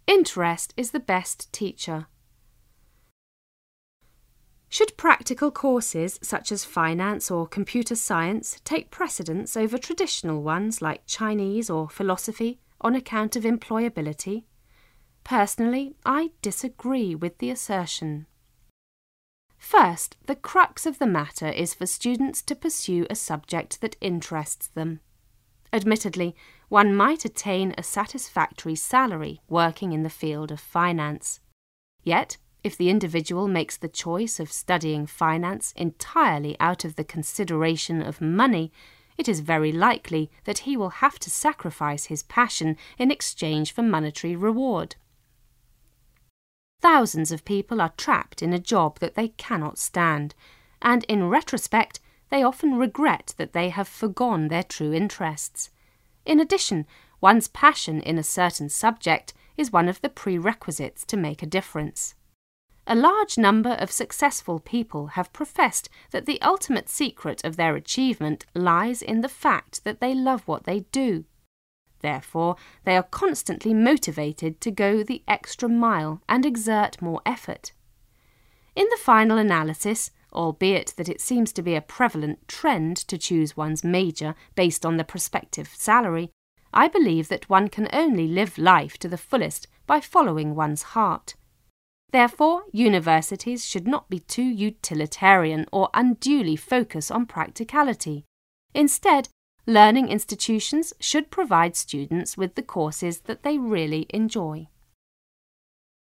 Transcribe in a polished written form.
Interest is the best teacher. Should practical courses such as finance or computer science take precedence over traditional ones like Chinese or philosophy on account of employability? Personally, I disagree with the assertion. First, the crux of the matter is for students to pursue a subject that interests them. Admittedly, one might attain a satisfactory salary working in the field of finance. Yet, if the individual makes the choice of studying finance entirely out of the consideration of money, it is very likely that he will have to sacrifice his passion in exchange for monetary reward. Thousands of people are trapped in a job that they cannot stand, and in retrospect, they often regret that they have forgone their true interests. In addition, one's passion in a certain subject is one of the prerequisites to make a difference. A large number of successful people have professed that the ultimate secret of their achievement lies in the fact that they love what they do. Therefore, they are constantly motivated to go the extra mile and exert more effort. In the final analysis, albeit that it seems to be a prevalent trend to choose one's major based on the prospective salary, I believe that one can only live life to the fullest by following one's heart. Therefore, universities should not be too utilitarian or unduly focus on practicality. Instead, learning institutions should provide students with the courses that they really enjoy.